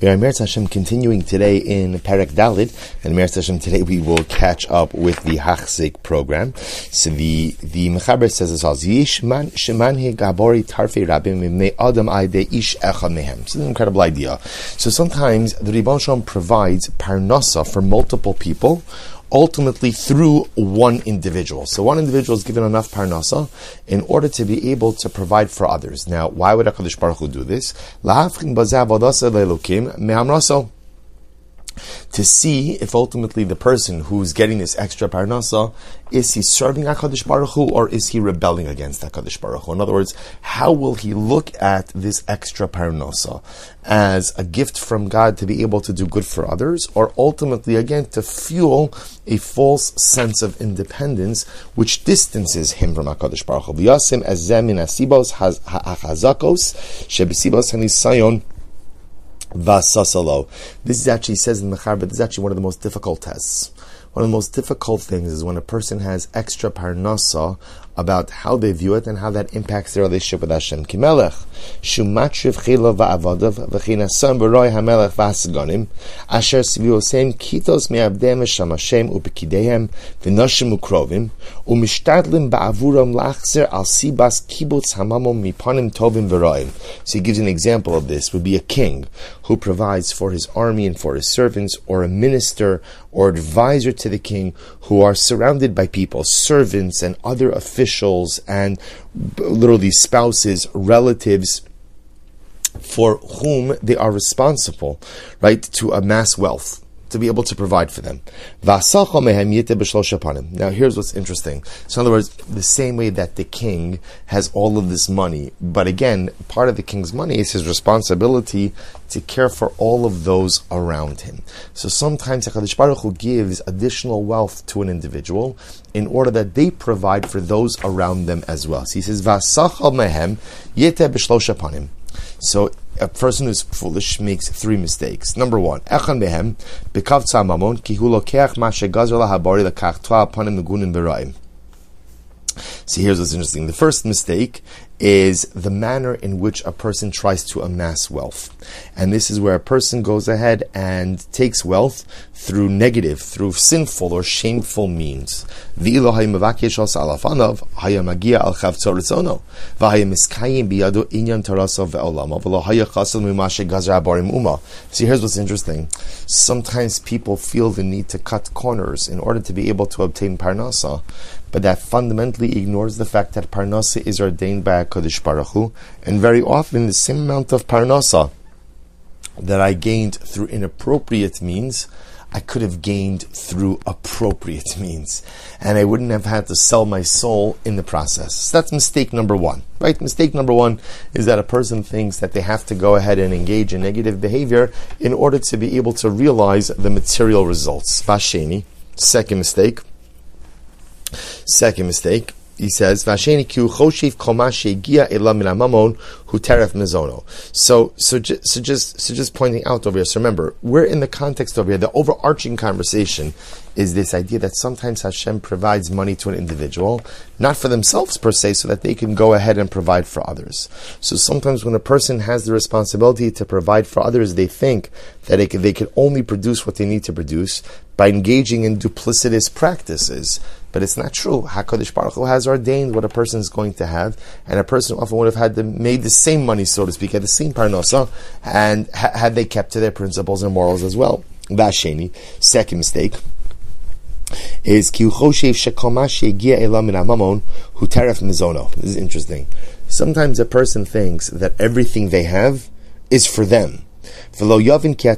We are Meretz Hashem continuing today in Perek Dalid, and Meretz Hashem today we will catch up with the Hachzik program. So the Mechaber says as follows: Yish man shemanhe gabori tarfei rabim mimnei adam aidei ish echad mehem. It's an incredible idea. So sometimes the Ribbon Shalom provides parnasa for multiple people, ultimately through one individual. So one individual is given enough parnasa in order to be able to provide for others. Now, why would HaKadosh Baruch Hu do this? To see if ultimately the person who's getting this extra parnasa, is he serving HaKadosh Baruch Hu or is he rebelling against HaKadosh Baruch Hu? In other words, how will he look at this extra parnasa? As a gift from God to be able to do good for others, or ultimately again to fuel a false sense of independence which distances him from HaKadosh Baruch Hu. V'yasim ezeh min hasibos hachazakos shebesibos hanisayon vasasalo. This is actually says in the Mechaber, but this is actually one of the most difficult tests. One of the most difficult things is when a person has extra parnasa about how they view it and how that impacts their relationship with Hashem. Kimelech shumatriv chila va'avadav v'chinasam b'roi hamelech v'asaganim asher sviosem kitos me'avdem sham Hashem u'bekidehem v'noshim u'krovim u'mishtadlim ba'avuram lachzer al sibas kibutz hamamom mipanim tovim v'roim. So he gives an example of this. Would be a king who provides for his army and for his servants, or a minister or advisor to the king who are surrounded by people, servants and other officials and literally spouses, relatives, for whom they are responsible, right, to amass wealth, to be able to provide for them. Now here's what's interesting. So in other words, the same way that the king has all of this money, but again, part of the king's money is his responsibility to care for all of those around him. So sometimes HaKadosh Baruch Hu gives additional wealth to an individual in order that they provide for those around them as well. So he says, V'asachal mehem yeteh b'shlosh panim. So a person who's foolish makes three mistakes. Number one, echan behem b'kav tzamamon ki hu lokeach ma shegazer lahabari lekach twa panim megunim b'ra'im. See, here's what's interesting. The first mistake is the manner in which a person tries to amass wealth. And this is where a person goes ahead and takes wealth through negative, through sinful or shameful means. If a person See, here's what's interesting. Sometimes people feel the need to cut corners in order to be able to obtain parnasa, but that fundamentally ignores the fact that parnasa is ordained by HaKadosh Baruch Hu, and very often the same amount of parnasa that I gained through inappropriate means, I could have gained through appropriate means, and I wouldn't have had to sell my soul in the process. So that's mistake number one, right? Mistake number one is that a person thinks that they have to go ahead and engage in negative behavior in order to be able to realize the material results. Vasheni, second mistake, he says, "Vasheni ki choshev kol ma shegia ela min hamamon hu teref mezono." So just pointing out over here. So remember, we're in the context over here. The overarching conversation is this idea that sometimes Hashem provides money to an individual, not for themselves per se, so that they can go ahead and provide for others. So sometimes when a person has the responsibility to provide for others, they think that they can only produce what they need to produce by engaging in duplicitous practices. But it's not true. HaKadosh Baruch Hu has ordained what a person is going to have, and a person often would have had made the same money, so to speak, had the same parnasa, and had they kept to their principles and morals as well. Vasheni, second mistake, is ki choshev shekol ma shegia ela min hamamon hu teref mezono. This is interesting. Sometimes a person thinks that everything they have is for them. And a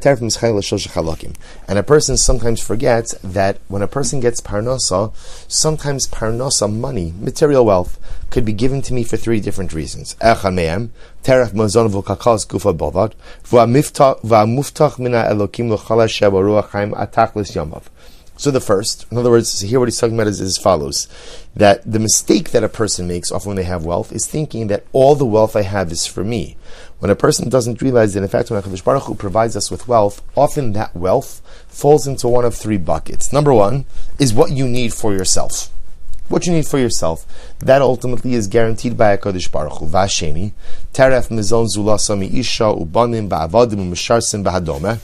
person sometimes forgets that when a person gets parnasa, sometimes parnasa, money, material wealth, could be given to me for three different reasons. So the first, in other words, here what he's talking about is as follows: that the mistake that a person makes often when they have wealth is thinking that all the wealth I have is for me. When a person doesn't realize that in fact when HaKadosh Baruch Hu provides us with wealth, often that wealth falls into one of three buckets. Number one is what you need for yourself. what you need for yourself, that ultimately is guaranteed by HaKadosh Baruch Hu. Vasheni, teref mizon zulasa mi isha ubanim ba'avadim u'misharsim b'hadome.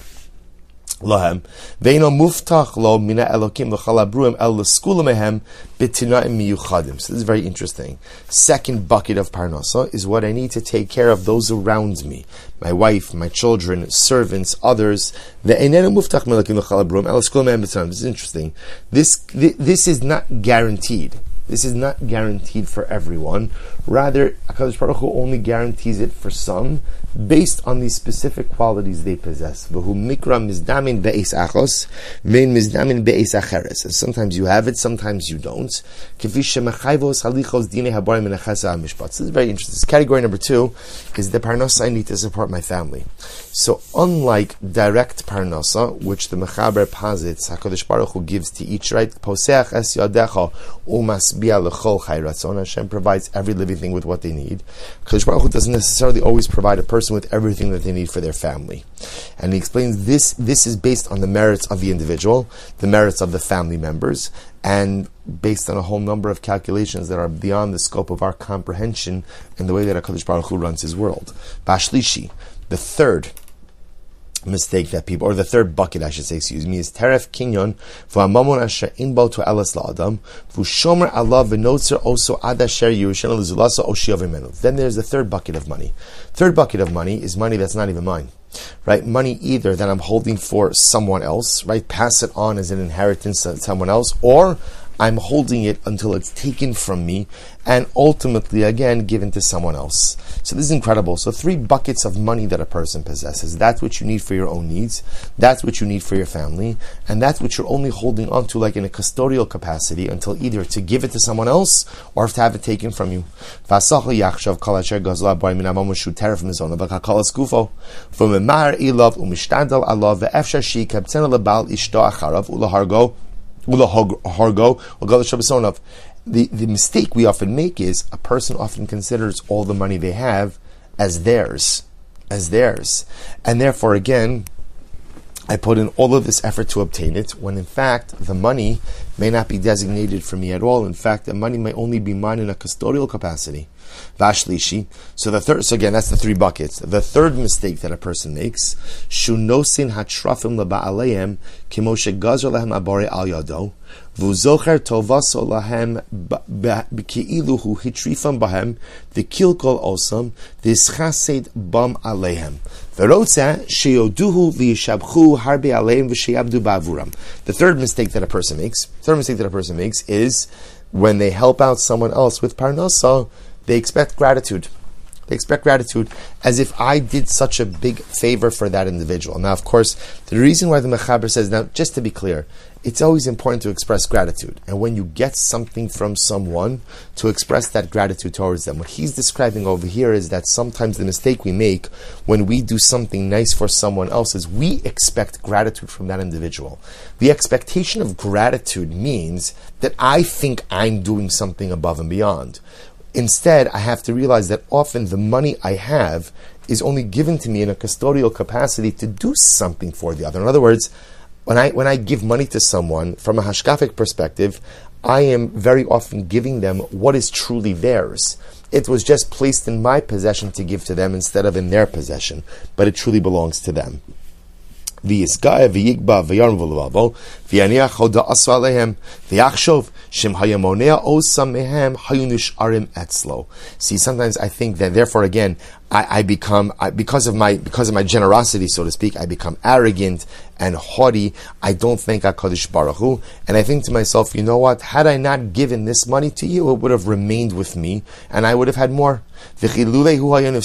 Lahem veino muftach lo mina elokim l'chalabruim el l'skula mehem b'tinaim miyuchadim. So this is very interesting. Second bucket of parnasa is what I need to take care of those around me, my wife, my children, servants, others. Ve'enenu muftach melokim l'chalabruim el l'skula mehem b'tinaim. This is interesting. This is not guaranteed. This is not guaranteed for everyone. Rather, HaKadosh Baruch Hu only guarantees it for some, based on these specific qualities they possess. V'hu mikra mizdamin be'es achos, ve'in mizdamin be'es acheres. And sometimes you have it, sometimes you don't. Kifi shemachayvos halichos dinei habarim min ha'chesed ha'mishpat. This is very interesting. Category number 2 is the parnasa I need to support my family. So unlike direct parnasa, which the Mechaber posits, HaKadosh Baruch Hu gives to each, right? Poseach es yadecha umasbiya l'chol chai ratzon. Hashem provides every living thing with what they need. HaKadosh Baruch Hu doesn't necessarily always provide a person with everything that they need for their family. And he explains this is based on the merits of the individual, the merits of the family members, and based on a whole number of calculations that are beyond the scope of our comprehension in the way that HaKadosh Baruch Hu runs his world. Bashlishi, the third mistake that people, or the third bucket I should say, excuse me, is teref kinyon v'amamon asher inbo to elas la'adam v'shomer Allah v'notzer oso ad asher yerushen l'zulasa oshia v'menu. Then there's the third bucket of money. Third bucket of money is money that's not even mine, right? Money either that I'm holding for someone else, right? Pass it on as an inheritance to someone else, or I'm holding it until it's taken from me and ultimately, again, given to someone else. So this is incredible. So 3 buckets of money that a person possesses. That's what you need for your own needs. That's what you need for your family. And that's what you're only holding on to like in a custodial capacity until either to give it to someone else or to have it taken from you. The mistake we often make is a person often considers all the money they have as theirs. And therefore, again, I put in all of this effort to obtain it, when in fact, the money may not be designated for me at all. In fact, the money may only be mine in a custodial capacity. Vashlishi. So again, that's the 3 buckets. The third mistake that a person makes, shunosin hatrafim laba'aleim kimoshe gazer lehem abore al yado, v'uzocher tovaso lahem b'ki'ilu hu hitrifam bahem, v'kilkol osam, v'ischased bam alehem, v'rotza sheyoduhu v'yishabchu harbe aleim v'sheyabdu ba'avuram. The third mistake that a person makes is when they help out someone else with parnasa, they expect gratitude. They expect gratitude as if I did such a big favor for that individual. Now, of course, the reason why the Mechaber says, now, just to be clear, it's always important to express gratitude. And when you get something from someone, to express that gratitude towards them. What he's describing over here is that sometimes the mistake we make when we do something nice for someone else is we expect gratitude from that individual. The expectation of gratitude means that I think I'm doing something above and beyond. Instead, I have to realize that often the money I have is only given to me in a custodial capacity to do something for the other. In other words, when I give money to someone, from a hashkafic perspective, I am very often giving them what is truly theirs. It was just placed in my possession to give to them instead of in their possession, but it truly belongs to them. See, sometimes I think that therefore again I become because of my generosity, so to speak, I become arrogant and haughty. I don't thank HaKadosh Baruch Hu, and I think to myself, you know what? Had I not given this money to you, it would have remained with me, and I would have had more. This person,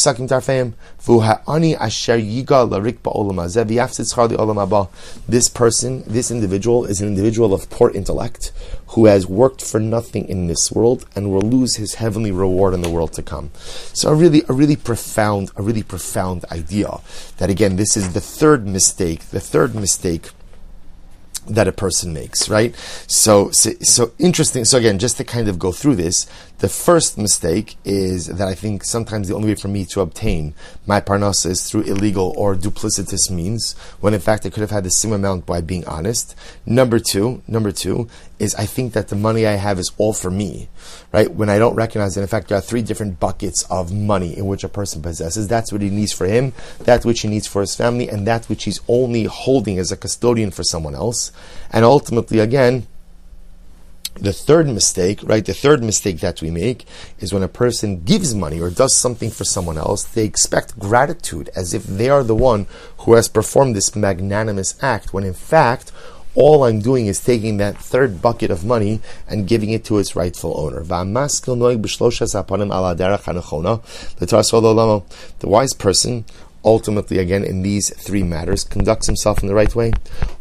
this individual is an individual of poor intellect who has worked for nothing in this world and will lose his heavenly reward in the world to come. So a really profound idea that again, this is the third mistake that a person makes, right? So interesting. So again, just to kind of go through this, the first mistake is that I think sometimes the only way for me to obtain my parnasa is through illegal or duplicitous means, when in fact I could have had the same amount by being honest. Number two is I think that the money I have is all for me, right? When I don't recognize that in fact there are three different buckets of money in which a person possesses. That's what he needs for him, that which he needs for his family, and that which he's only holding as a custodian for someone else. And ultimately, again, the third mistake that we make is when a person gives money or does something for someone else, they expect gratitude as if they are the one who has performed this magnanimous act, when in fact, all I'm doing is taking that third bucket of money and giving it to its rightful owner. The wise person, ultimately, again, in these three matters, conducts himself in the right way.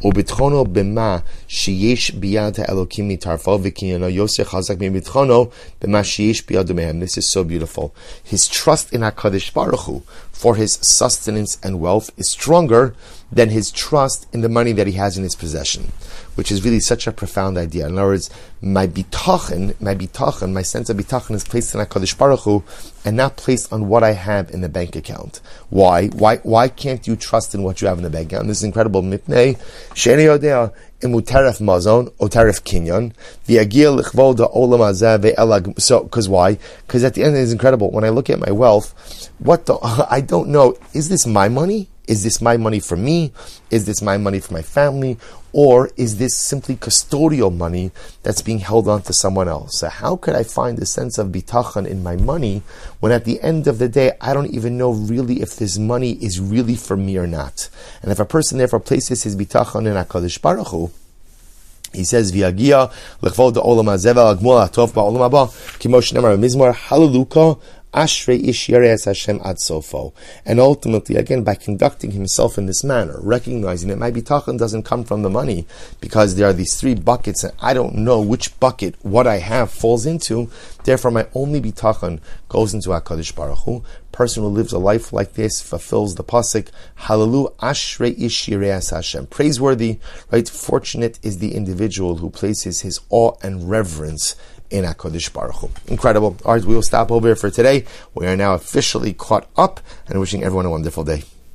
This is so beautiful. His trust in HaKadosh Baruch Hu for his sustenance and wealth is stronger than his trust in the money that he has in his possession, which is really such a profound idea. In other words, my bitachon, my sense of bitachon is placed in HaKadosh Baruch Hu and not placed on what I have in the bank account. Why? Why can't you trust in what you have in the bank account? This is incredible. Mipnei she'eni yodea imutaref mazon otaref kinyan v'yagil lichvod ha'olam hazeh ve'elag. So, because why? Because at the end it is incredible. When I look at my wealth, I don't know. Is this my money? Is this my money for me? Is this my money for my family? Or is this simply custodial money that's being held on to someone else? So how could I find a sense of bitachon in my money when at the end of the day, I don't even know really if this money is really for me or not? And if a person therefore places his bitachon in HaKadosh Baruch Hu, he says, "V'yagia l'chvod ha'olam hazeh ve'alagmul ha'tov ba'olam haba kimo shenemar b'mizmor Hallelujah." Ashrei ish yareas Hashem ad sofo. And ultimately, again, by conducting himself in this manner, recognizing that my bitachon doesn't come from the money, because there are these three buckets, and I don't know which bucket what I have falls into. Therefore, my only bitachon goes into HaKadosh Baruch Hu. Person who lives a life like this fulfills the pasuk, Hallelujah, Ashrei ish yareas Hashem. Praiseworthy, right? Fortunate is the individual who places his awe and reverence in HaKadosh Baruch Hu. Incredible. All right, we will stop over here for today. We are now officially caught up, and wishing everyone a wonderful day.